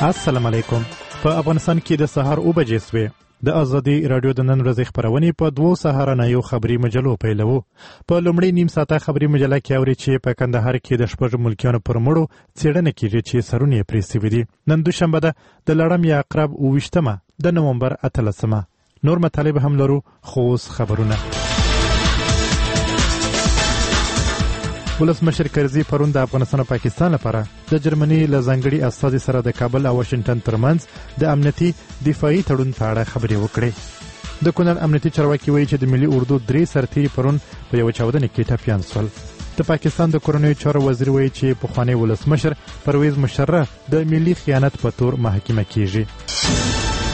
السلام علیکم. په افغانستان کې د سهار 9 بجې سوې. د ازادي رادیو د نن ورځې خبرونه په 2 سهارنیو خبري مجلو پیلوو. په لومړی نیم ساعته خبري مجله کې اوري چې په کندهار کې د شپږ ملکیانو پر مړو څېړنه کیږي چې سرونه یې پرې سوي دي. نن دوشنبه ده د لړم یا عقرب 28مه د نومبر 18مه. نور مطالب هم لرو خو اوس خبرونه. ولسمشر کرزي پرون د افغانستان او پاکستان لپاره د جرمني له ځانګړي استازي سره د کابل او واشنگټن ترمنځ د امنیتي دفاعي تړون په اړه خبرې وکړې. د کونړ امنیتي چارواکي وایي چې د ملي اردو 3 سرتیري پرون په یو چاودنه کې ټپیان شول. د پاکستان د کورنیو چارو وزیر وایي چې پخوانی ولسمشر پرویز مشرف د ملي خیانت په تور محاکمه کیږي.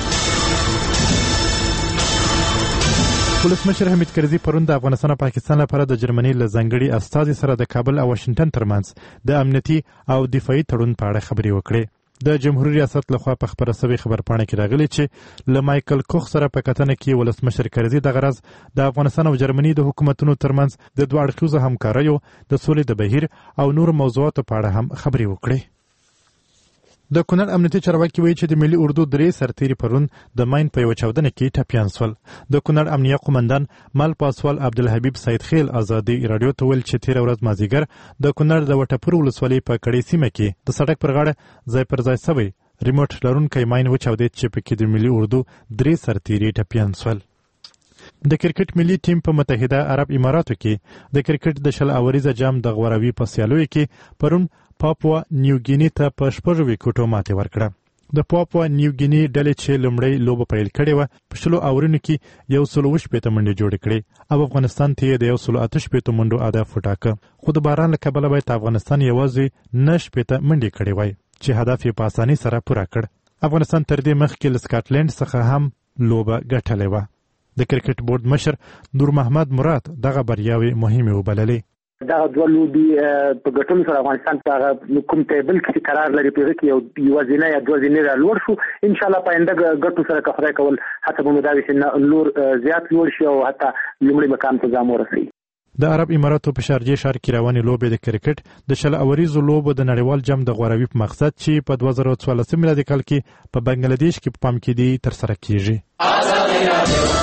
ولسمشر حمید کرزي پرون د افغانستان او پاکستان لپاره د جرمني له ځانګړي استازي سره د کابل او واشنگټن ترمنځ د امنیتي او دفاعي تړون په اړه خبرې وکړې. د جمهوریت ریاست لخوا په خبره سوي خبرپاڼه کې راغلي چې له مایکل کوخ سره په کتنه کې ولسمشر کرزي د غرض د افغانستان او جرمني د حکومتونو ترمنځ د دوه اړخیزو همکاریو د سولې د بهیر او نور موضوعاتو په اړه هم خبرې وکړې. د کونړ امنیتي چارواکي وایي چې د ملي اردو 3 سرتیري پرون د ماین په یو چاودنه کې ټپیان شول. د کونړ امنیه قومندان مال پاسوال عبدالحبیب سید خیل ازادي رادیو ته ویل چې 13 ورځ مازیګر د کونړ د وټپور ولسوالۍ په کړې سیمه کې د سړک پر غاړه ځای پر ځای سوی ریموټ لرونکی ماین وچاودېد چې پکې د ملي اردو 3 سرتیري ټپیان شول. د کرکټ ملي ټیم په متحده عرب اماراتو کې د کرکټ د 10 اوریزه جام د غوراوي په سیالیو کې پرون پاپوا نیوګینی ته په 6 وکټو ماتې ورکړه. د پاپوا نیوګینی ډلې چې لومړی لوبه پیل کړې وه په 10 اورونو کې 118 منډې جوړې کړې او افغانستان ته یې د 118 منډو هدف وټاکه. خو د باران له کبله باید افغانستان یوازې 9 منډې کړې وای چې هدف یې په اسانۍ سره پوره کړ. افغانستان تر دې مخکې له سکاټلند څخه هم لوبه ګټلې وه. د کرکټ بورډ مشر نور محمد مراد دغه بریاوې مهمې وبللې. دا دوه لوبي په ګټونو سره افغانستان په کوم ټیبل کې قرار لري په کې یو ځینې یا دوه ځینې را لوړ شو. ان شاء الله پاینده ګټو سره که خدای کول حتی به مداوي چې لور زیات لوړ شي او حتی لومړی مقام ته ځام ورسوي. د عرب اماراتو په شارجه ښار کې روانې لوبې د کرکټ د 10 اوریزو لوبو د نړیوال جام د غوراوي په مقصد چې په 2014 میلادي کال کې په بنگلاديش کې په پام کې دی تر سره کیږي.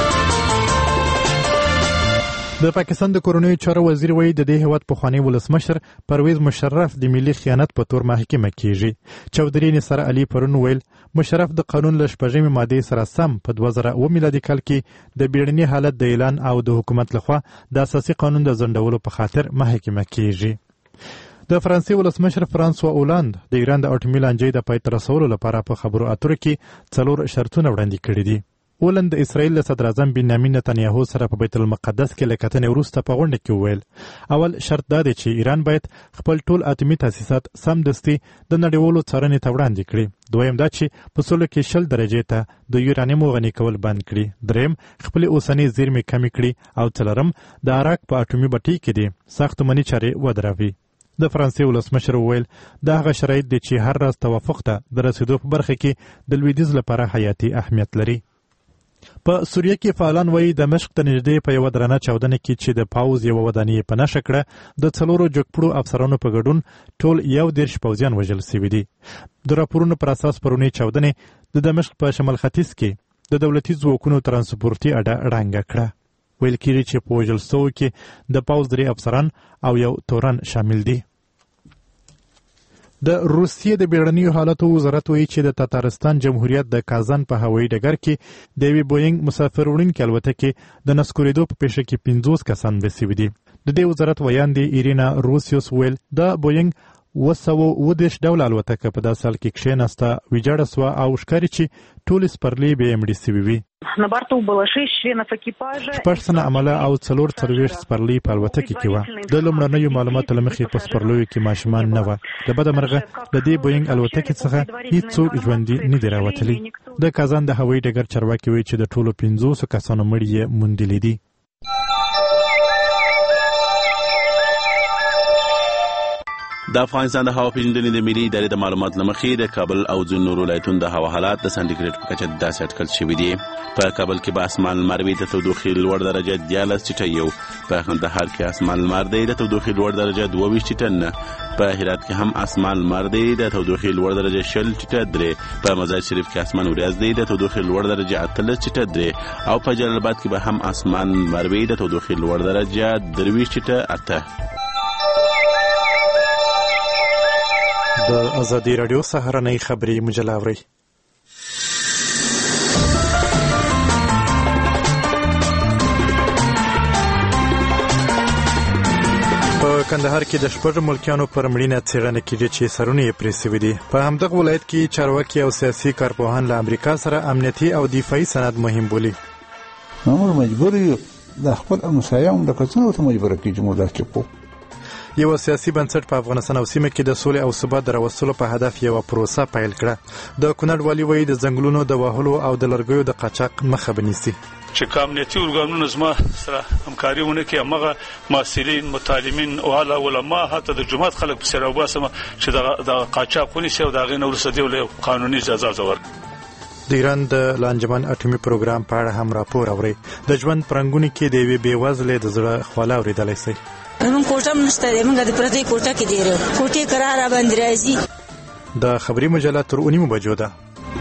د پاکستان د کورنیو چارو وزیر وایي د دې هیواد پخوانی ولسمشر پرویز مشرف د ملي خیانت په تور محاکمه کیږي. چودري نصر علي پرون ویل مشرف د قانون له 8 ماده سره سم په 2009 میلادي کال کې د بیړني حالت د اعلان او د حکومت لخوا د اساسي قانون د ځنډولو په خاطر محاکمه کیږي. د فرانسې ولسمشر فرانسوا اولاند د ایران د اټومي لانجې د پای ته رسولو لپاره په خبرو اترو کې 4 شرطونه وړاندې کړي دي. اولند د اسرائیل له صدر اعظم بنیامین نتنیاهو سره په بیت المقدس کې له کتنې وروسته په غونډه کې وویل اول شرط دا دی چې ایران باید خپل ټول اتمي تاسیسات سمدستي د نړیوالو څارنې ته وړاندې کړي. دویم دا چې په سولو کې 10 درجې ته د یورانیم غني کول بند کړي. دریم خپل اوسنۍ زیرمې کمې کړي او څلورم د عراق په اټومي بټۍ کې دي ساختماني چارې ودروي. د فرانسې ولسمشر وویل دا هغه شرایط دي چې هر راز توافق ته د رسیدو په برخه کې د لویدیځ لپاره حیاتي اهمیت لري. په سوریه کې فعالان وایي د مشق ته نږدې په یو درنه چاودنه کې چې د پاوز یو ودانۍ په نښه کړه د 4 جګپړو افسرانو په ګډون ټول 11 پوځیان وژل شوي دي. د راپورونو پر اساس پرونی چاودنې د دمشق په شمال ختیځ کې د دولتي ځواکونو ترانسپورتي اډه ړنګه کړه. ویل کېږي چې په وژل شوو کې د پاوز 3 افسران او یو تورن شامل دي. د روسیې د بیړنیو حالاتو وزارت وایي چې د تاتارستان جمهوریت د کازان په هوایي ډګر کې د یوې بوینګ مسافر وړونکې الوتکې د نسکورېدو په پیښه کې 50 کسان بې سوي دي. د دې وزارت ویاندې ایرینا روسیوس ویل د بوینګ 219 ډول الوتکه په داسې حال کې کښېناسته ویجاړه سوه او ښکاري چې ټولې سپرلۍ به یې مړې سوي وي. На борту было 6 членов экипажа. 6 تنه عمله او 44 سپرلۍ په الوتکه کې وه. د لومړنیو معلوماتو له مخې په سپرلیو کې ماشومان نه وه. د بده مرغه د دې بوینګ الوتکې څخه هیڅوک ژوندي نه دي راوتلي. د کازان د هوایي ډګر چارواکي وایي چې د ټولو 50 کسانو مړي یې موندلي دي. د افغانستان د هوا پیژندنې د ملي ادارې د معلوماتو له مخې د کابل او ځینو نورو ولایتونو د هوا حالات د سانتیګریډ په کچه داسې اټکل شوي دي. په کابل کې به اسمان لمر وي، د تودوخې لوړ درجه 13.1. په کندهار کې اسمان لمر دی، د تودوخې لوړ درجه 22.9. په هرات کې هم اسمان لمر دی، د تودوخې لوړ درجه 20.3. په مزار شریف کې اسمان وریځ دی، د تودوخې لوړ درجه 18.3. او په جلال آباد کې به هم اسمان لمر وي، د تودوخې لوړ درجه 23.8. د ازادي راډیو سهارنۍ خبري مجله اورئ. په کندهار کې د شپږو ملکیانو پر مړینه څېړنه کېږي چې سرونه یې پرې سوي دي. په همدغه ولایت کې چارواکي او سیاسي کارپوهان له امریکا سره امنیتي او دفاعي سند مهم بولي. موږ مجبور یو د خپل همسایه‌ام د کسانو ته مجبور کړي چې موږ راچپو. یو سیاسي بنسټ په افغانستان او سیمه کې د سولې او ثبات د راوستلو په هدف یو پروسه پیل کړه. د کونړ والي وایي د ځنګلونو د وهلو او د لرګیو د قاچاق مخه بنیسي. چې امنیتي ارګانونه زما سره همکاري ونه کوي، هغه مسؤلین، متعلمین او علما حتی د جماعت خلک په سره وباسم چې د قاچاق ونیسي او د هغې نه وروسته دی له قانوني اجازه ورکړي. د ایران د لانجمن اټومي پروګرام په اړه هم راپور اوري. د ژوند پرنګونې کې د یوې بېوزلې د زړه خواله اورېدلی شئ. موږ کوټه نشته دی، موږ د پردۍ کوټه کې دی، کوټې کراره باندې راځي. د خبري مجله تر 9 بجو ده.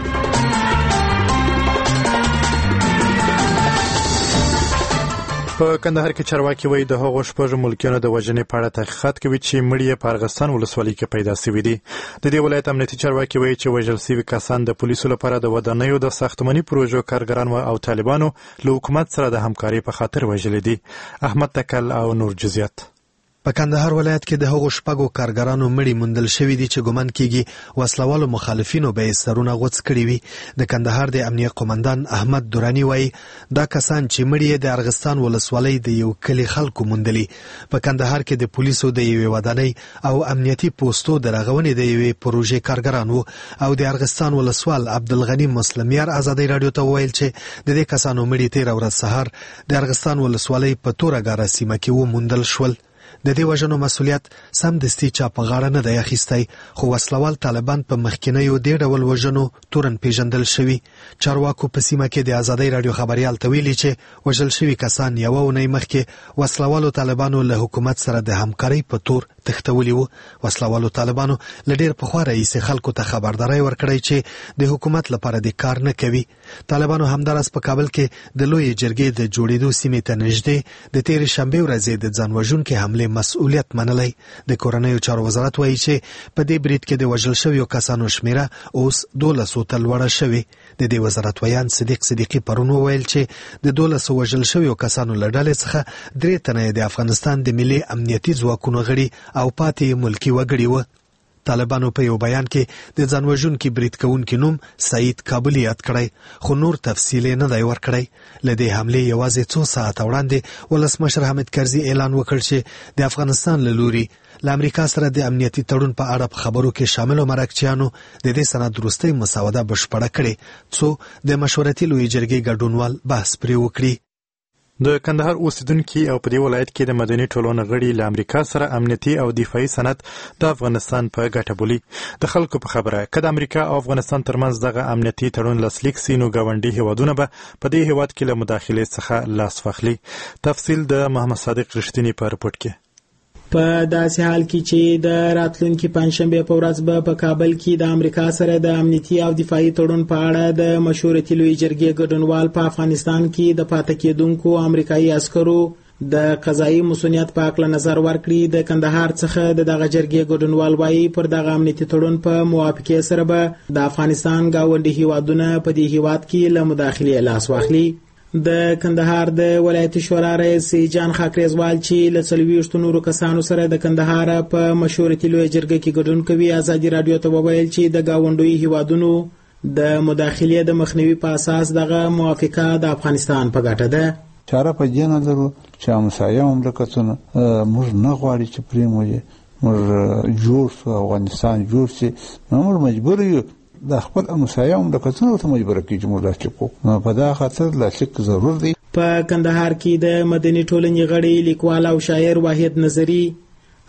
په کندهار کې چارواکي وایي د هغو شپږو ملکیانو د وژنې په اړه تحقیقات کوي چې مړي یې په ارغستان ولسوالۍ کې پیدا شوي دي. د دې ولایت امنیتي چارواکي وایي چې وژل شوي کسان د پولیسو لپاره د ودانیو د ساختماني پروژو کارګران او طالبانو له حکومت سره د همکارۍ په خاطر وژلي دي. احمد تکل او نور جزئیات. په کندهار ولایت کې د هغو شپږو کارګرانو مړي موندل شوي دي چې ګمان کېږي وسلوالو مخالفینو به یې سرونه غوڅ کړي وي. د کندهار د امنیه قومندان احمد دراني وایي دا کسان چې مړي یې د ارغستان ولسوالۍ د یو کلي خلکو موندلي. په کندهار کې د پولیسو د یوې ودانۍ او امنیتي پوستو د رغونې د یوې پروژې کارګران وو او د ارغستان ولسوال عبدالغني مسلمیار ازادي راډیو ته وویل چې د دې کسانو مړي تېره ورځ سهار د ارغستان ولسوالۍ په تورهګاره سیمه کې وموندل شول. د دې وژنو مسؤلیت سمدستي چا په غاړه نه دی اخیستی، خو وسلوال طالبان په مخکینیو دې ډول وژنو تورن پیژندل شوي. چارواکو په سیمه کې د ازادۍ راډیو خبریال ته ویلي چې وژل شوي کسان یوه اونۍ مخکې وسلوالو طالبانو له حکومت سره د همکارۍ په تور تښتولي وو. وسلوالو طالبانو له ډېر پخوا راهیسې خلکو ته خبرداری ورکړی چې د حکومت لپاره د کار نه کوي. طالبانو همداراز په کابل کې د لویې جرګې د جوړېدو سیمې ته نږدې د تېرې شنبې ورځې د ځان وژونکې حملې مسؤلیت منلی. د کورنیو چارو وزارت وایي چې په دې برید کې د وژل شویو کسانو شمیره اوس 1200 ته لوړه شوې. د دې وزارت ویان صدیق صدیقي پرون وویل چې د 1200 وژل شویو کسانو له ډلې څخه 3 تنه د افغانستان د ملي امنیتي ځواکونو غړي او پاتې ملکی وګړي وو. طالبانو په یو بیان کې د ځانوژونکي برید کوونکي نوم سعید کابلی یاد کړی، خو نور تفصیل نه دی ورکړی. له دې حملې یوازې 2 ساعته وړاندې ولسمشر حامد کرزي اعلان وکړ چې د افغانستان له لوري له امریکا سره د امنیتي تړون په اړه په خبرو کې شاملو مرکچیانو د دې سند وروستۍ مسوده بشپړه کړې څو د مشورتي لویې جرګې ګډونوال بحث پرې وکړي. د کندهار اوسیدونکي او په دې ولایت کې د مدني ټولنې غړي له امریکا سره امنیتي او دفاعي سند د افغانستان په ګټه بولي. د خلکو په خبره که د امریکا او افغانستان ترمنځ دغه امنیتي تړون لاسلیک سي نو ګاونډي هیوادونه به په دې هیواد کې له مداخلې څخه لاس واخلي. تفصیل د محمد صادق رښتینی په رپورټ کې. په داسې حال کې چې د راتلونکي پنځشنبه په ورځ به په کابل کې د امریکا سره د امنیتي او دفاعي تړون په اړه د مشورتي لویې جرګې ګډونوال په افغانستان کې د پاتې کېدونکو امریکایي عسکرو د قضایي مسؤلیت په اړه نظر ورکړي. د کندهار څخه دغه جرګې ګډونوال وایي پر دغه امنیتي تړون په موافقې سره به د افغانستان ګاونډي هیوادونه په دې هیواد کې له مداخلې لاس واخلي. د کندهار د ولایتي شورا رئیس جان خاکریزوال چې له 40 نورو کسانو سره د کندهار په مشورتي لویې جرګې کې ګډون کوي ازادي راډیو ته وویل چې د ګاونډي هیوادونو د مداخلې د مخنیوي په اساس دغه موافقه د افغانستان په ګټه ده. چاره په دې نظر چې همسایه مملکتونه موږ نه غواړي چې پرېموږي موږ جوړ شو افغانستان جوړ شي، موږ مجبور یو د خپل همسایه مملکتونو ته مجبور کړي چې موږ لاسلیک وکړو. په دا خاطر لاسلیک ضرور دی. په کندهار کې د مدني ټولنې غړي لیکوال او شاعر واحد نظری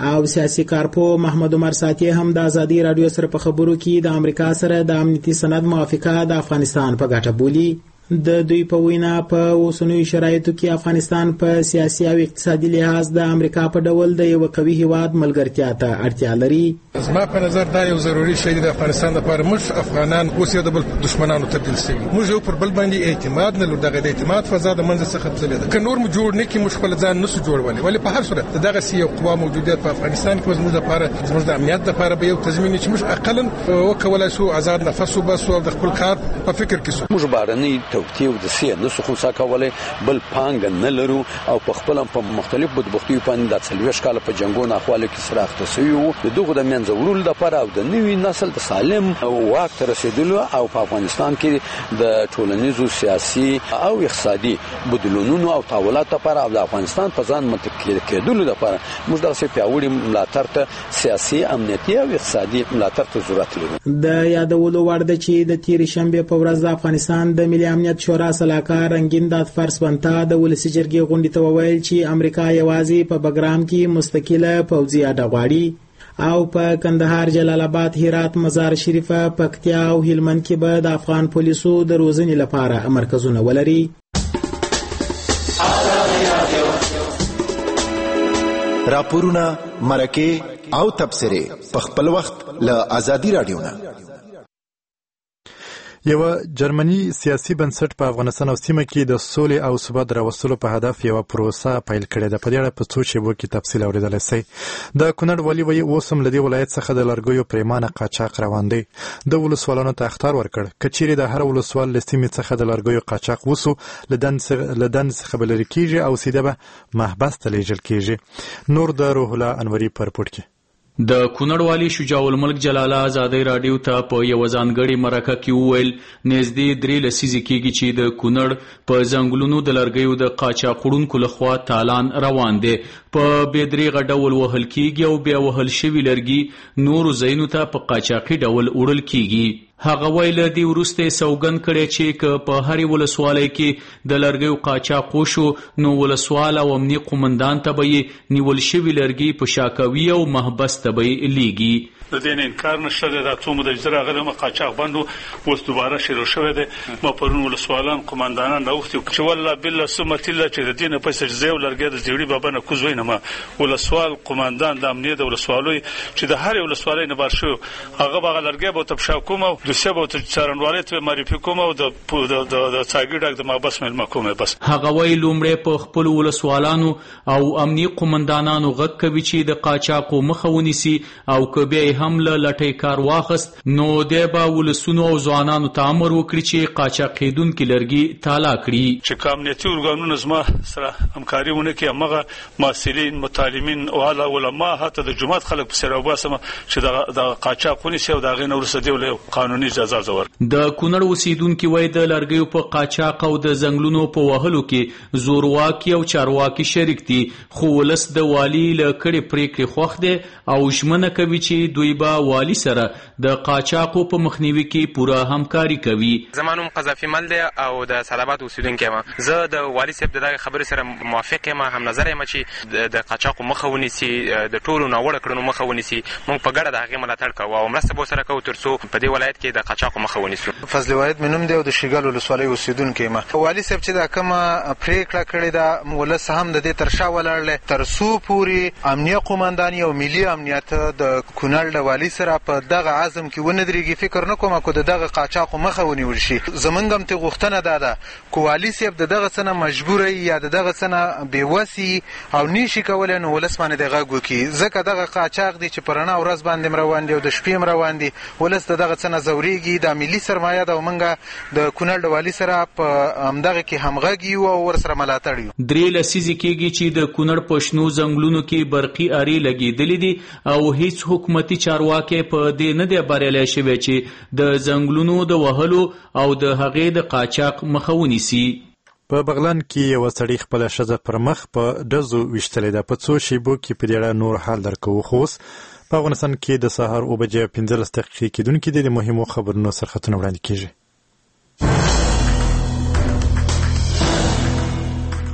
او سیاسي کارپو محمد عمر ساتي هم د ازادي رادیو سره په خبرو کې د امریکا سره د امنیتي سند موافقه د افغانستان په ګټه بولي. د دوی په وینا په اوسنیو شرایطو کې افغانستان په سیاسي او اقتصادي لحاظ د امریکا په ډول د یو قوي هیواد ملګرتیا ته اړتیا لري. زما په نظر دا یو ضروري شی دی د افغانستان لپاره. موږ افغانان اوس یو د بل دشمنانو تبدیل شوي، موږ یو پر بل باندې اعتماد نه لرو. دغه د اعتماد فضا د منځ څخه تللې ده. که نور مو جوړ نه کړي موږ خپل ځان نسو جوړولی، ولې په هر صورت دغه یو قوا موجودیت په افغانستان کې زموږ لپاره زموږ د امنیت لپاره به یو تضمین چې موږ اقلا وکولای شو آزاد نفس وباسو او د خپل کار په فکر کې شو. موږ بارني توقيع د سیاسي نسو خو ساکولای بل پانګ نه لرو او په خپل په مختلف بدبختیو باندې د څلويش کال په جنگونو احوالو کې سره اخته شوی د دغه د منځورول لپاره او د نوي نسل د سالم واک تر رسیدلو او په افغانستان کې د ټولنیزو سیاسي او اقتصادي بدلونونو او تحولات لپاره او د افغانستان په ځان متکل کېدلو لپاره موږ د پیاوړي ملاتړ ته سیاسي امنیتي او اقتصادي ملاتړ ته ضرورت لرو. د یادولو وړ ده چې د تیر شنبه په ورځ د افغانستان د ملي امنیت شورا سلاکار رنگین داد فرسبنتا د ولسی جرګې غونډې ته وویل چې امریکا یوازې په بګرام کې مستقله پوځي اډه غواړي او په کندهار، جلال آباد، هرات، مزار شریف، پکتیا او هلمند کې به د افغان پولیسو د روزنې لپاره مرکزونه ولري. راپورونه، مرکه او تبصره په خپل وخت له ازادي رادیو نه. یو جرمني سیاسي بنسټ په افغانستان او سیمه کې د سولې او ثبات راوستلو په هدف یو پروسه پیل کړې ده. په دې اړه په څو شیبو کې تفصیل اورېدلی سئ. د کونړ والي وایي اوس هم له دې ولایت څخه د لرګیو پریمانه قاچاق روان دی. د ولسوالانو ته اخطار ورکړ که چیرې د هر ولسوال له سیمې څخه د لرګیو قاچاق وسو له دند څخه به لرې کېږي او سیده به محبس ته لیږل کېږي. نور د روح الله انوري په رپورټ کې. د کونړ والی شجاع الملک جلاله ازادي رادیو ته په یو ځانګړي مرکه کې وویل نږدې 3 لسیزې کېږي چې د کونړ په ځنګلونو د لرګیو د قاچاقونکو لخوا تالان روان دی. په بېدریغه ډول وهل کېږي او بیا وهل شوي لرګي نورو ځایونو ته په قاچاقي ډول وړل کېږي. هغه ویل دی وروسته سوګند کړي چې که په هرې ولسوالۍ کې د لرګیو قاچاق وشو نو ولسوال او امني قومندان ته به یې نیول شوي لرګي په شاکوي او محبس ته به یې لیږي. د دې نه انکار نشته دی. دا څو موده چې راغلی قاچاق بندو اوس دوباره شروع شوی دی. ما پرون ولسوالان قومندانان راوختي چې والله بالله ثم تله چې د دې نه پسې زه لرګي د زیړي بابا نه کوز وینم. ولسوال قومندان د امنیت د ولسوالۍ چې د هرې ولسوالۍ نه بار شو هغه به لرګي به تبشا کوم او د سبا ته څارنوالۍ ته معرفي کوم او د څاګي ډاک د مابس مل کوم. بس هغه وی لومړی په خپل ولسوالانو او امني قومندانانو غږ کوي چې د قاچاقو مخه ونیسي او که بیا هم له لټۍ کار واخست نو دی به ولسونو او ځوانانو ته امر وکړي چې قاچاقېدونکي لرګي تالا کړي. چې که امنیتي ارګانونه زما سره همکاري ونه کړي همغه محصلین، متعلمین او اعلی علما حتی د جومات خلک پسې راوباسم چې د قاچاق ونیسي او د هغې نه وروسته دی قانوني اجازه ورکړي. د کونړ اوسېدونکي وایي د لرګیو په قاچاق او د ځنګلونو په وهلو کې زورواکي او چارواکي شریک دي خو ولس د والي له کړې پرېکړې خوښ دی او ژمنه کوي چې دوی به والی سره د قاچاقو په مخنیوي کې پوره همکاري کوي. زمانوم قذافي مل دی او د سلابات اوسیدونکی یم. زه د والي صاحب دغه خبرې سره موافق یم، هم نظر یم چې د قاچاقو مخه ونیسي، د ټولو ناوړه کړنو مخه ونیسي. موږ په ګډه د هغې ملاتړ کوو او مرسته به ورسره کوو تر څو په دې ولایت کې د قاچاقو مخه ونیسو. فضل واحد مې نوم دی او د شیګل ولسوالۍ اوسیدونکی یم. والي صاحب چې دا کومه پرېکړه کړې ده ولس هم د دې تر شا ولاړ تر څو پورې امنیه قومنداني او ملي امنیت د کونړ د والي سره په دغه عزم کې ونه درېږي. فکر نه کوم که د دغه قاچاقو مخه ونیول شي. زمونږ هم ته غوښتنه دا ده که والي صاحب د دغه څه نه مجبوره یا د دغه څه نه بېوسي او نشي کولی نو ولس باندې د غږ وکړي، ځکه دغه قاچاق دی چې په رڼا ورځ باندې روان دی او د شپې روان دی. ولس د دغه څه نه ځورېږي. دا ملي سرمایه ده او موږ د کونړ د والي سره په همدغه کې همغږي یو او ورسره ملاتړ یو. 3 لسیزې کېږي چې د کونړ په شنو ځنګلونو کې برقي ارې لګېدلې دي او هیڅ حکومتي چارواکي په دې نه دی بریالی شوی چې د ځنګلونو د وهلو او د هغې د قاچاق مخه ونیسي. په بغلان کې یو سړی خپله ښځه پر مخ په ډزو ویشتلې ده. په څو شیبو کې په دې اړه نور حال درکوو. خو اوس په افغانستان کې د سهار 15:15 کېدونکي د مهمو خبرونو سرخطونه وړاندې کېږي.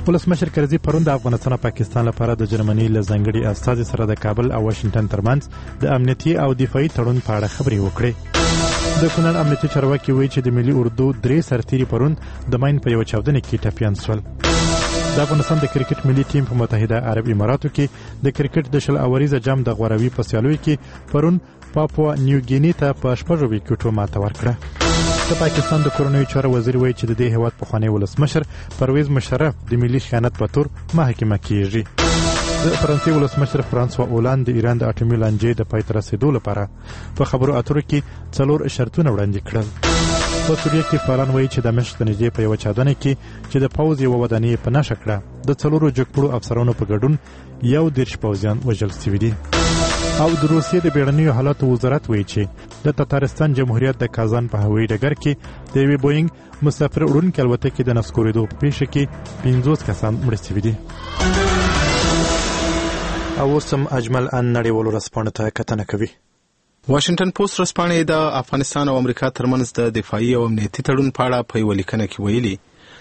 ولسمشر کرزي پرون د افغانستان او پاکستان لپاره د جرمني له ځانګړي استازي سره د کابل او واشنگټن ترمنځ د امنیتي او دفاعي تړون په اړه خبرې وکړې. د کونړ امنیتي چارواکي وایي چې د ملي اردو 3 سرتیري پرون د ماین په یو چاودنه کې ټپیان شول. د افغانستان د کرکټ ملي ټیم په متحده عرب اماراتو کې د کرکټ د 10 اوریزه جام د غوراوي په سیالیو کې پرون پاپوا نیو ګینی ته په 6 وکټو ماته ورکړه. د پاکستان د کورنیو چارو وزیر وایي چې د دې هیواد پخوانی ولسمشر پرویز مشرف د ملي خیانت په تور محاکمه کیږي. د فرانسې ولسمشر فرانسوا اولاند د ایران د اټومي لانجې د پای ته رسیدو لپاره په خبرو اترو کې 4 شرطونه وړاندې کړل. په سوریه کې فعالان وایي چې دمشق ته نږدې په یوه چاودنه کې چې د پوځ یوه ودانۍ په نښه کړه د 4 جګپړو افسرانو په ګډون 11 پوځیان وژل شوي دي. او د روسیې د بیړنیو حالاتو وزارت وایي چې د تتارستان جمهوریت د کازان په هوایي ډګر کې د یوې بوینګ مسافر وړونکې الوتکې د نسکورېدو په پیښه کې 50 کسان مړه شوي دي. او اوس هم اجمل ان نړیوالو ورځپاڼو ته کتنه کوي. واشنگټن پوسټ ورځپاڼې د افغانستان او امریکا ترمنځ د دفاعي او امنیتي تړون په اړه په یوه لیکنه کې ویلي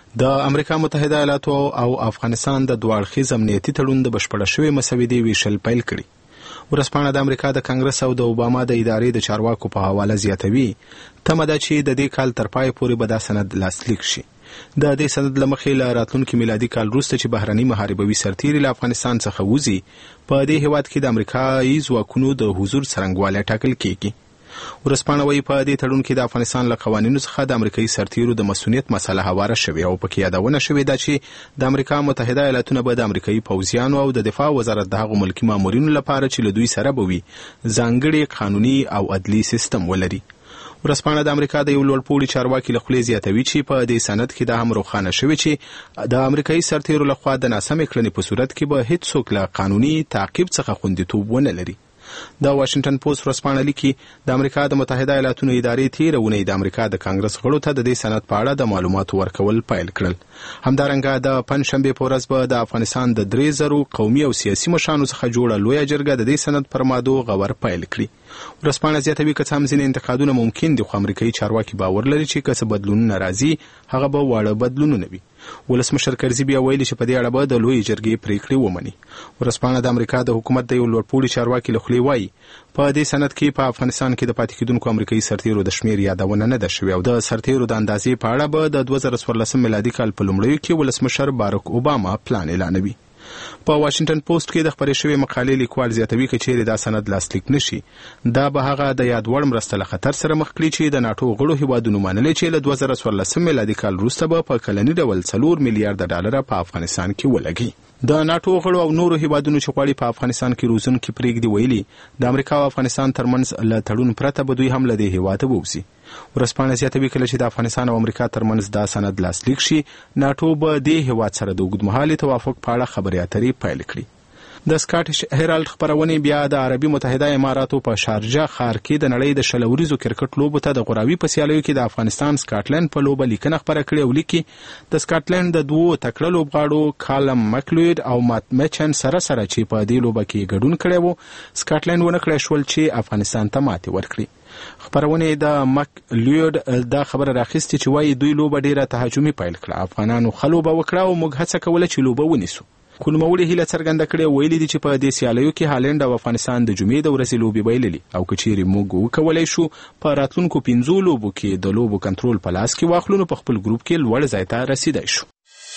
د امریکا متحده ایالاتو او افغانستان د دوه اړخیز امنیتي تړون د بشپړه شوې مسودې ویشل پیل کړي. ورځپاڼه د امریکا د کانګرس او د اوباما د ادارې د چارواکو په حواله زیاتوي تمه ده چې د دې کال تر پای پورې به دا سند لاسلیک شي. د دې سند له مخې له راتلونکي میلادي کال وروسته چې بهرني محاربوي سرتیري له افغانستان څخه وځي په دې هیواد کې د امریکایي ځواکونو د حضور څرنګوالی ټاکل کیږي. ورځپاڼه وایي په دې تړون کې د افغانستان له قوانینو څخه د امریکایي سرتیرو د مسؤلیت مسله هواره شوې او پکې یادونه شوې ده چې د امریکا متحده ایالاتونه به د امریکایي پوځیانو او د دفاع وزارت د هغو ملکي مامورینو لپاره چې له دوی سره به وي ځانګړي قانوني او عدلي سیستم ولري. ورځپاڼه د امریکا د یو لوړپوړي چارواکي له خولې زیاتوي چې په دې سند کې دا هم روښانه شوی چې د امریکایي سرتیرو لخوا د ناسمې کړنې په صورت کې به هیڅوک له قانوني تعقیب څخه خوندیتوب ونه لري. د واشنگټن پوسټ ورځپاڼه لیکي د امریکا د متحده ایالاتونو ادارې تېره اونۍ د امریکا د کانګرس غړو ته د دې سند په اړه د معلوماتو ورکول پیل کړل. همدارنګه د پنجشنبې په ورځ به د افغانستان د 3000 قومي او سیاسي مشرانو څخه جوړه لویه جرګه د دې سند پر مادو غور پیل کړي. ورځپاڼه زیاتوي که څه هم ځینې انتقادونه ممکن دي خو امریکایي چارواکي باور لري چې که څه بدلونونه راځي هغه به واړه بدلونونه وي. ولسمشر کرزي بیا ویلي چې په دې اړه به د لویې جرګې پریکړې ومني. ورځپاڼه د امریکا د حکومت د یو لوړپوړي چارواکي له خولې وایي په دې سند کې په افغانستان کې د پاتې کېدونکو امریکایي سرتیرو د شمېر یادونه نه ده شوې او د سرتیرو د اندازې په اړه به د 2014 میلادي کال په لومړیو کې ولسمشر باراک اوباما پلان اعلانوي. په واشنگټن پوسټ کې د خبرې شوې مقالې لیکوال زیاتوي که چیرې دا سند لاسلیک نشي دا به هغه د یاد وړ مرسته له خطر سره مخ کړي چې د ناټو غړو هیوادونو منلي چې له 2014 میلادي کال وروسته به په کلني ډول 4 میلیارډ ډالر په افغانستان کې ولګي. د ناټو غړو او نورو هیوادونو چې غواړي په افغانستان کې روزونکي پرېږدي ویلي د امریکا او افغانستان ترمنځ له تړون پرته به دوی هم له دې هیواده ووځي. ورځپاڼه زیاتوي کله چې د افغانستان او امریکا ترمنځ دا سند لاسلیک شي ناټو به دې هیواد سره د اوږدمهالي توافق په اړه خبرې اترې پیل کړي. د سکاټش هیرالډ خبرونې بیا د عربي متحده اماراتو په شارجه ښار کې د نړۍ د 10 ورځو کرکټ لوبو ته د غوراوي په سیالیو کې د افغانستان سکاټلند په لوبه لیکنه خبره کړې او لیکي د سکاټلند د 2 تکړه لوبغاړو کالم مکلوید او مات میچن سره چې په دې لوبه کې ګډون کړی وو سکاټلند ونه کړی شول چې افغانستان ته ماتې ورکړي. خبرونه د مک لیود دا خبره راخیستې چې وایي دوی لوبه ډیره تهاجمي پیل کړه افغانانو خلوبه وکړه او موږ هڅه کوله چې لوبه ونیسو. خو نوموړي هیله څرګنده کړې ویلي دي چې په دې سیالیو کې هالند او افغانستان د جمعې د ورځې لوبې بایللي او که چیرې موږ وکولی شو په راتلونکو 15 لوبو کې د لوبو کنټرول په لاس کې واخلو نو په خپل ګروپ کې لوړ ځای ته رسیدای شو.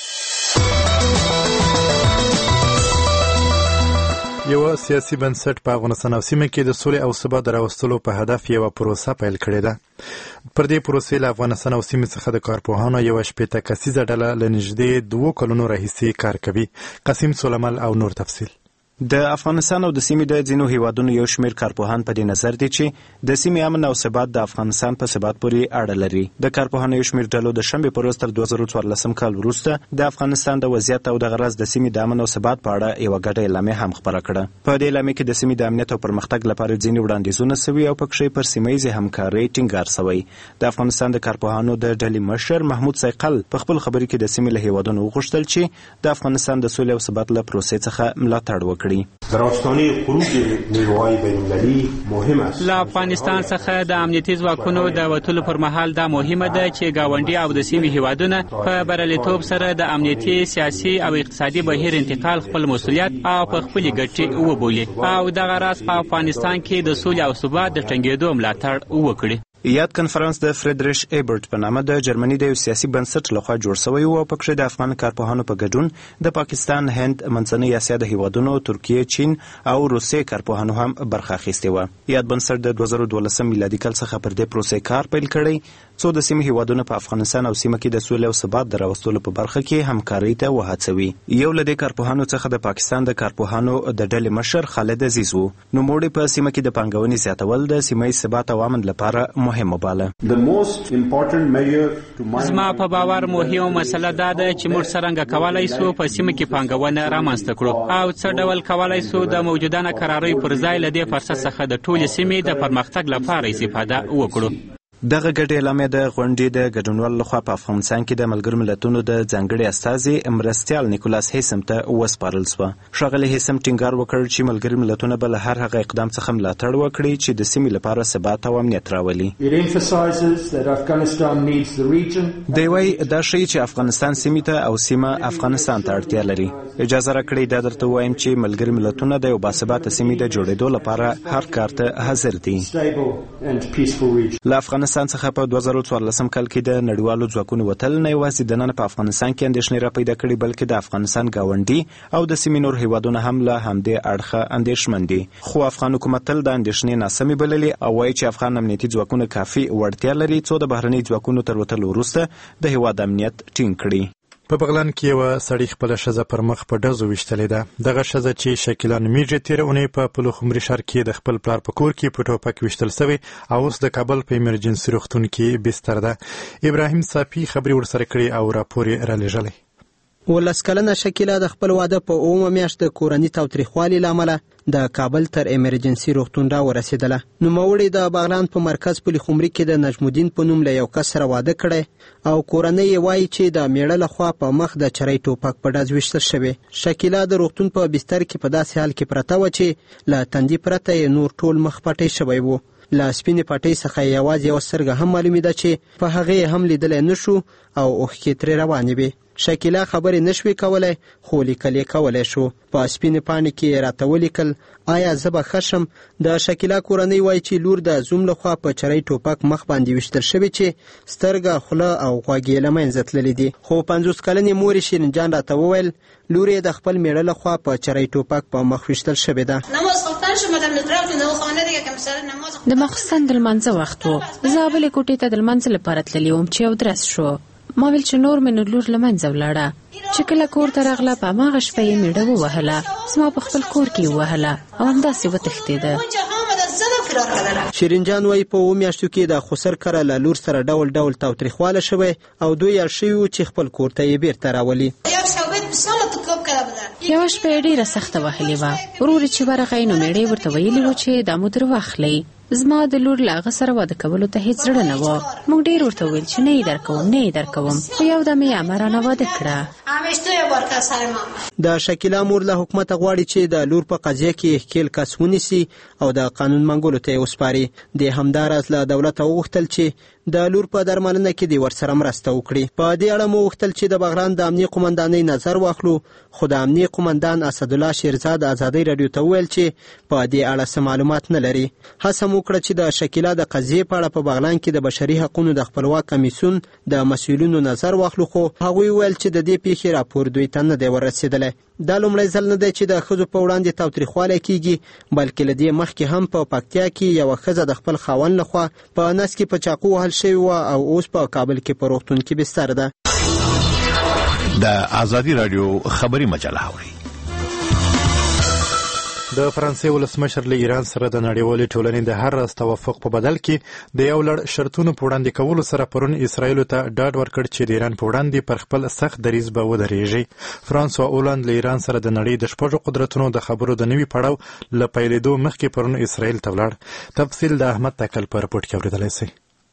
یو سیاسي بنسټ په افغانستان او سیمه کې د سولې او ثبات د راوستلو په هدف یو پروسه پیل کړې ده. پر دې پروسې له افغانستان او سیمې څخه د کارپوهانو یو 80 کسیزه ډله له نږدې 2 کلونو راهیسې کار کوي. قاسم سلیمال او نور تفصیل. د افغانستان او د سیمې د ځینو هیوادونو یو شمېر کارپوهان په دې نظر دي چې د سیمې امن او ثبات د افغانستان په ثبات پورې اړه لري. د کارپوهانو یو شمېر ډلو د شنبې په ورځ تر 2014 کال وروسته د افغانستان د وضعیت او د غرض د سیمې د امن او ثبات په اړه یو ګډه اعلامیه هم خپره کړه. په دې اعلامیه کې د سیمې د امنیت او پرمختګ لپاره ځینې وړاندیزونه سوي او پکې پر سیمه‌ییزې همکارۍ ټینګار سوی. د افغانستان د کارپوهانو د ډلې مشر محمود سیقل په خپل خبرې کې د سیمې له هیوادونو وغوښتل چې د افغانستان د سولې او ثبات له پروسې څخه ملاتړ وکړي. کړي. در آستانه خروج نیروهای بین‌المللی مهم است. له افغانستان څخه د امنیتي ځواکونو د وتلو پر مهال دا مهمه ده چې ګاونډي او د سیمې هیوادونه په بریالیتوب سره د امنیتي، سیاسي او اقتصادي بهیر انتقال خپل مسؤلیت او په خپلې ګټې وبولي او دغه راز په افغانستان کې د سولې او ثبات د ټینګېدو ملاتړ وکړي. یاد کنفرانس د فریدریش ایبرټ په نامه د جرمني د یو سیاسي بنسټ لخوا جوړ شوی و او پکې د افغان کارپوهانو په ګډون د پاکستان، هند، منځنۍ اسیا د هیوادونو، ترکیه، چین او روسیې کارپوهانو هم برخه اخیستې وه. یاد بنسټ د 2012 میلادي کال څخه پر دې پروسې کار پیل کړی څو د سیمې هیوادونو په افغانستان او سیمه کې د سولې او ثبات د راوستلو په برخه کې همکارۍ ته وهڅوي. یو له دې کارپوهانو څخه د پاکستان د کارپوهانو د ډلې مشر خالد عزیز و. نوموړي په سیمه کې د پانګونې زیاتول د سیمه ییز ثبات او امن لپاره مهم وباله. زما په باور مهمه مسله دا ده چې موږ څرنګه کولای سو په سیمه کې پانګونه رامنځته کړو او څه ډول کولای سو د موجوده قراردادي پر ځای له دې فرصت څخه د ټولې سیمې د پرمختګ لپاره استفاده وکړو. دغه ګډې اعلامیه د غونډې د ګډونوالو لخوا په افغانستان کې د ملګرو ملتونو د ځانګړي استازي مرستیال نیکولاس هیسم ته وسپارل شوه. ښاغلی هیسم ټینګار وکړ چې ملګري ملتونه به له هر هغه اقدام څخه ملاتړ وکړي چې د سیمې لپاره ثبات او امنیت راولي. دی وایي دا ښیي چې افغانستان سیمې ته او سیمه افغانستان ته اړتیا لري. اجازه راکړئ دا درته ووایم چې ملګري ملتونه د یو باثباته سیمې د جوړېدو لپاره هر کار ته حاضر دي. له افغانستان څخه په 2014 کال کې د نړیوالو ځواکونو وتل نه یوازې دننه په افغانستان کې اندېښنې را پیدا کړي بلکې د افغانستان ګاونډي او د سیمې نور هیوادونه هم له همدې اړخه اندېښمن دي. خو افغان حکومت تل د اندېښنې ناسمې بللې او وایي چې افغان امنیتي ځواکونه کافي وړتیا لري څو د بهرني ځواکونو تر وتلو وروسته د هیواد امنیت ټینګ کړي. په بغلان کې یو سړی خپل ښځه پر مخ په ډزو ویشتلې ده. دغه ښځه چې شکیلا نومیږي تېره اونۍ په پلخمري ښار کې د خپل پلار په کور کې په ټوپک ویشتل سوې او اوس د کابل په ایمرجنسي روغتون کې بستر ده. ابراهیم صافي خبري ورسره کړې او راپور یې رالیږلی. 19 کلنه شکیلا د خپل واده په 9 میاشت د کورني تاوتریخوالي له امله د کابل تر ایمرجنسي روغتون را ورسېدله. نوموړې د بغلان په مرکز پلخمري کې د نجم الدین په نوم له یو کس سره واده کړی او کورنۍ یې وایي چې د میړه لخوا په مخ د چرۍ ټوپک په ډز ویشتل شوی. شکیلا د روغتون په بستر کې په داسې حال کې پرته وه چې له تندي پرته یې نور ټول مخ پټی شوی و. له سپینې پټۍ څخه یوازې یوه سترګه هم معلومېده چې په هغې هم لیدلی نه شو او اوښکې ترې روانې وې. شکیلا خبرې نشوي کولای خو لیکل یې کولی شو. په سپینې پاڼې کې یې راته ولیکل آیا زه به ښه شم. د شکیلا کورنۍ وایي چې لور د زوم لخوا په چرۍ ټوپک مخ باندې ویشتل شوې چې سترګه، خوله او غوږ یې له منځه تللي دي. خو 50 کلنې مور یې شیرین جان راته وویل لور یې د خپل میړه لخوا په چرۍ ټوپک په مخ ویشتل شوې ده. د ماخوستن د لمانځه وخت و. زه بلې کوټې ته د لمانځه لپاره تللې وم چې اودرس شو. ما ویل چې نور مې نو لور له منځه ولاړه. چې کله کور ته راغله په هماغه شپه یې میړه ووهله. زما په خپل کور کې یې ووهله او همداسې وتښتېده. شیرین جان وایي په 9 میاشتو کې د خسر کره له لور سره ډول ډول تاوتریخواله شوی او دوی اړ شوي وو چې خپل کور ته یې بیرته راولي. یوه شپه یې ډېره سخته وهلې وه. ورور چې ورغی نو میړه یې ورته ویلي وو چې دا مو در واخلئ. زما د لور له هغه سره واده کولو ته هیڅ زړه نه وه. موږ ډېر ورته وویل چې نه یې درکوم نه یې درکوم خو یو دم یې امه رانه واده کړه. د شکیلا مور له حکومته غواړي چې د لور په قضیه کې ښکیل کس ونیسي او د قانون منګولو ته یې وسپاري. د همداراز له دولته وغوښتل چې د لور په درملنه کې د ورسره مرسته وکړي. په دې اړه مو وغوښتل چې د بغلان د امنیه قومندانۍ نظر واخلو خو د امنیه قومندان اسدالله شیرزاد ازادۍ راډیو ته وویل چې په دې اړه څه معلومات نه لري. هڅه مو وکړه چې د شکیلا د قضیې په اړه په بغلان کې د بشري حقوقو د خپلواک کمیسیون د مسؤلینو نظر واخلو خو هغوی ویل چې د دې پیښې راپور دوی ته نه دی ورسېدلی. دا لومړی ځل نه دی چې د ښځو په وړاندې تاوتریخوالی کیږي بلکې له دې مخکې هم په پکتیا کې یوه ښځه د خپل خاوند لخوا په نس کې په چاقو وهل شوې وه او اوس په کابل کې په روغتون کې بستر ده. د آزادي راډیو خبري مجله اورئ. د فرانسې ولسمشر له ایران سره د نړیوالې ټولنې د هر راز توافق په بدل کې د یو لړ شرطونو په وړاندې کولو سره پرون اسرائیلو ته ډاډ ورکړ چې د ایران په وړاندې پر خپل سخت دریځ به ودرېږي. فرانسوا اولاند له ایران سره د نړۍ د شپږو قدرتونو د خبرو د نوي پړاو له پیلېدو مخکې پرون اسرائیل ته ولاړ. تفصیل د احمد تکل په رپورټ کې اورېدلی شئ.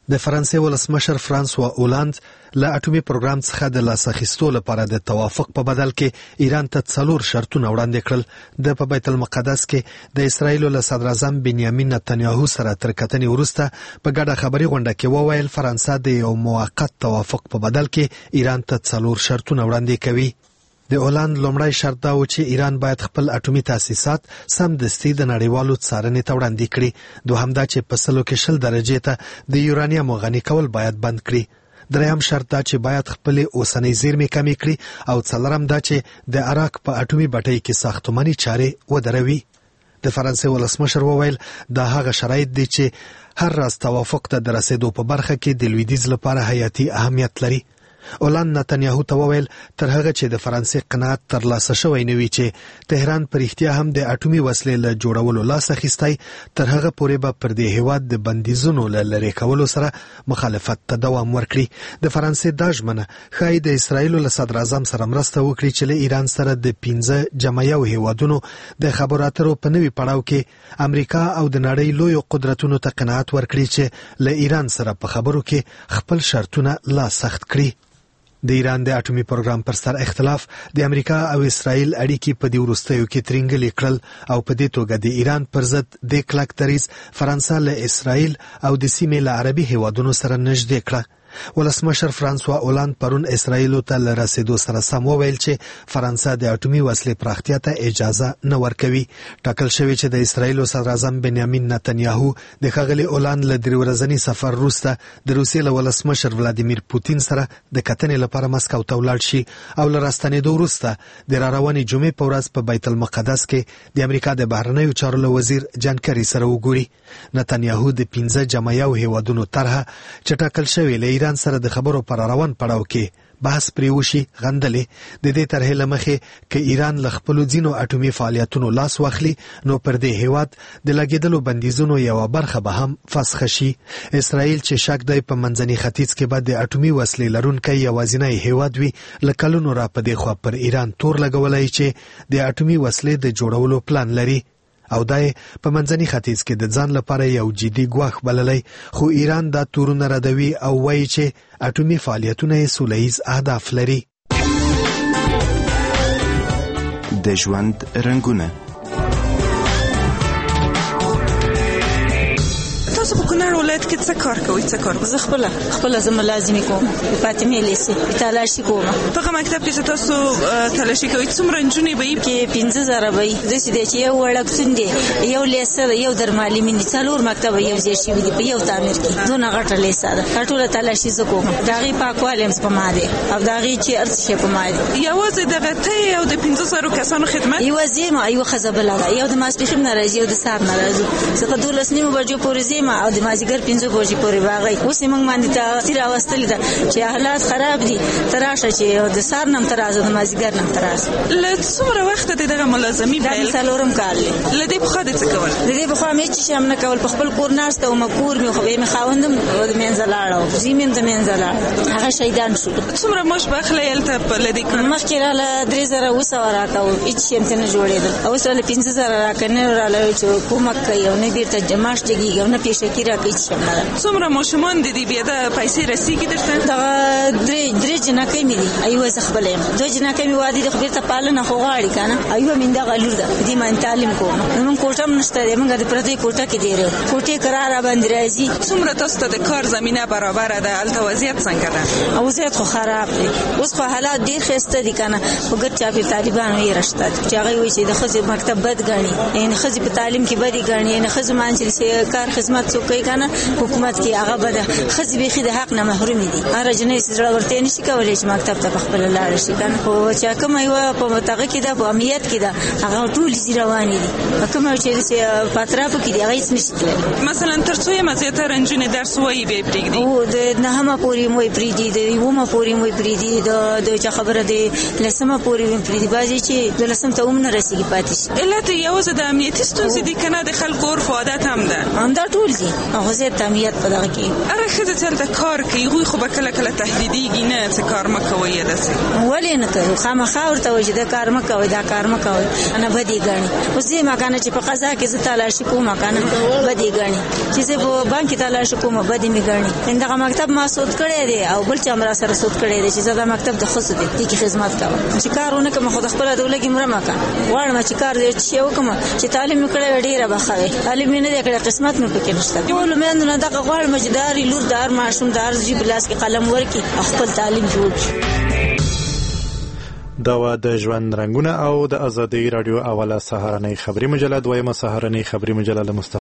د فرانسې ولسمشر فرانسوا اولاند له اټومي پروګرام څخه د لاس اخیستو لپاره د توافق په بدل کې ایران ته 4 شرطونه وړاندې کړل. د په بیت المقدس کې د اسرایل له صدر اعظم بنیامین نتنیاهو سره تر کتنې وروسته په ګډه خبري غونډه کې وویل فرانسه د یو موقت توافق په بدل کې ایران ته 4 شرطونه وړاندې کوي. د اولاند لومړی شرط دا و چې ایران باید خپل اټومي تاسیسات سمدستي د نړیوالو څارنې ته وړاندې کړي. دوهم دا چې په 100 درجې ته د یورانیم غني کول باید بند کړي. دریم شرط دا چې باید خپل اوسنۍ زیرمې کمې کړي او څلورم دا چې د عراق په اټومي بټۍ کې ساختماني چارې ودروي. د فرانسې ولسمشر وویل دا هغه شرایط دي چې هر راز توافق ته د رسیدو په برخه کې د لویدیځ لپاره حیاتي اهمیت لري. اولاند نتنیاهو ته وویل تر هغه چې د فرانسې قناعت ترلاسه شوی نه وي چې تهران پر اختیا هم د اټومي وسلې له جوړولو لاس اخیستی تر هغه پورې به پر دې هیواد د بندیزونو له لرې کولو سره مخالفت ته دوام ورکړي. د فرانسې دا ژمنه ښایي د اسرایل له صدر اعظم سره مرسته وکړي چې له ایران سره د 15 جمع یو هیوادونو د خبرو اترو په نوي پړاو کې امریکا او د نړۍ لویو قدرتونو ته قناعت ورکړي چې له ایران سره په خبرو کې خپل شرطونه لا سخت کړي. د ایران د اټومي پروګرام پر سر اختلاف د امریکا او اسرایل اړیکې په دې وروستیو کې ترنګلې کړل او په دې توګه د ایران پر ضد د کلک دریځ فرانسه له اسرایل او د سیمې له عربي هیوادونو سره نږدې کړه. ولسمشر فرانسوا اولاند پرون اسرایل ته له رسیدو سره سم وویل چې فرانسه د اټومي وسلې پراختیا ته اجازه نه ورکوي. ټاکل شوی چې د اسرایل صدر اعظم بنیامین نتنیاهو د ښاغلي اولاند له 3 ورځني سفر وروسته د روسیې له ولسمشر ولادیمیر پوتین سره د کتنې لپاره مسکو ته ولاړ شي او له راستنېدو وروسته د راروانې جمعې په ورځ په بیت المقدس کې د امریکا د بهرنیو چارو له وزیر جان کری سره وګوري. نتنیاهو د 15 جمع یو هیوادونو طرحه چې ټاکل شوی له ایران سره د خبرو پر روان پړاو کې بحث پرې وشي غندلې. د دې طرحې له مخې که ایران له خپلو ځینو اټومي فعالیتونو لاس واخلي نو پر دې هیواد د لګېدلو بندیزونو یوه برخه به هم فسخه شي. اسرائیل چې شک دی په منځني ختیځ کې به د اټومي وسلې لرونکی یوازینی هیواد وي له کلونو را په دې خوا پر ایران تور لګولی چې د اټومي وسلې د جوړولو پلان لري او دا په منځني ختیځ کې د ځان لپاره یو جدي ګواښ بللی. خو ایران دا تورونه ردوي او وایي چې اټومي فعالیتونه یې سوله ییز اهداف لري. د ژوند رنګونه تاسو په کونړ ولایت کې څه کار کوئ؟ څه کار؟ زه خپله زه ملازمي کوم د فاطمې لیسې تالاشي کوم. په هغه مکتب کې چې تاسو تالاشي کوئ څومره نجونې به وي؟ کې 15,000 به وي. داسې دی چې یو وړکتون دی، یو لیسه ده، یو درمعلمین دي، 4 مکتبه یو ځای شوي دي په یو تعمیر کې. دونه غټه لیسه ده. ټوله تالاشي زه کوم. د هغې پاکوالی هم په ما دی او د هغې چې هر څه په ما دي. یوازې دغه ته او د 15,000 کسانو خدمت؟ یوازې یم او یوه ښځه بله ده. یو د ماسپښین نه راځي، یو د سهار نه راځي. زه په 12 بجو پورې ځم او د مازدیګر 5 بجې پورې باغی. اوس یې موږ باندې تاثیر راوستلې ده چې حالات خراب دي، ته راشه چې د سهار نه هم ته راځه، د مازدیګر نه هم ته راځه. له څومره وخته د دغه ملازمي پیل؟ دا 4م کال دی. له دې پخوا دې څه کول؟ د دې پخوا مې هېڅ شی هم نه کول. په خپل کور ناسته وم، کور مې خو مې خاوند هم د منځه لاړه، زوی مې هم د منځه لاړه، هغه شهیدان شو. څومره معاش به اخلئ هلته له دې کار؟ مخکې راله 3,000 راکوه، هېڅ شی هم ته نه جوړېدل. اوس راله 15,000 راکوه، نه راله چې کومک کوي او نه بېرته معاش جګېږي او نه پېشکي راکوي، هېڅ شی هم نه ده. څومره ماشومان دي بیا د پیسې رسیږي درته؟ دغه 3 جنکۍ مې دي، ایوه زه خپله یم. 2 جنکۍ مې واده دي، خو بېرته پالنه خو غواړي که نه. ایوه مې دغه لور ده، په دې باندې تعلیم کوم. زمونږ کوټه هم نشته دی، موږ د پردۍ کوټه کې دی رهو. کوټې کرار راباندې راځي. څومره تاسو ته د کار زمینه برابره ده؟ هلته وضعیت څنګه ده؟ وضعیت خو خراب دی. اوس خو حالات ډېر ښایسته دي که نه. په ګرد چاپېر طالبانو یې رشته دي چې هغوی وایي چې د ښځې مکتب بد ګڼي، یعنې ښځې په تعلیم کې بدې ګڼي، یعنې ښځو باندې چې کار خدمت څوک کوي که نه حکومت کې هغه بده. ښځې بیخي د حق نه محرومې دي. هره جنۍ زړورتیا نشي کولی چې مکتب ته په خپله لاړه شي که نه. خو چې کومه یوه په دغه کې ده، په امنیت کې ده، هغه ټولې ځي روانې دي. کومه چې په اطرافو کې دي هغه هېڅ نشي تللی. مثلا تر څو یمه زیاتره نجونې درس وایي بیا یې پرېږدي؟ او د 9مه پورې مو یې پرېږدي، د 1مه پورې مو یې پرېږدي، د چا خبره د 10مه پورې مو یې پرېږدي. بعضې چې 12 ته هم نه رسېږي پاتې شي. علت یوازې د امنیتي ستونزې دي که نه د خلکو عرف او عادت هم ده؟ همدا ټول دي. هغه زه تامیت په دغه کې هغه ښځه چې هلته کار کوي هغوی خو به کله کله تهدیدېږي نه چې کار مه کوئ یا داسې ولې نه کوي خامخا ورته وایي چې دا کار مه کوئ دا کار مه کوئ نه بدې ګڼي اوس ځینې مکانه چې په قضا کې زه تلاشي کوم مکانه بدې ګڼي چې زه په بانک کې تلاشي کوم بدې مې ګڼي دغه مکتب ما سود کړی دی او بل چا مرا سره سود کړی دی چې زه دا مکتب د ښځو دی دې کې خدمت کوم چې کار ونه کوم خو د خپله د ولږې مړه مه کوم غواړم چې کار دی چې وکړم چې تعلیم مې کړی ډېره به ښه وي تعلیم مې نه دی کړی قسمت مې پکې نشته ټولو میندو نه دغه غواړم چې د هرې لور د هر ماشوم د هر زوی په لاس کې قلم ورکړي او خپل تعلیم جوړ کړي. دا و د ژوند رنګونه او د ازادۍ راډیو اوله سهارنۍ خبري مجله دویمه سهارنۍ خبري مجله له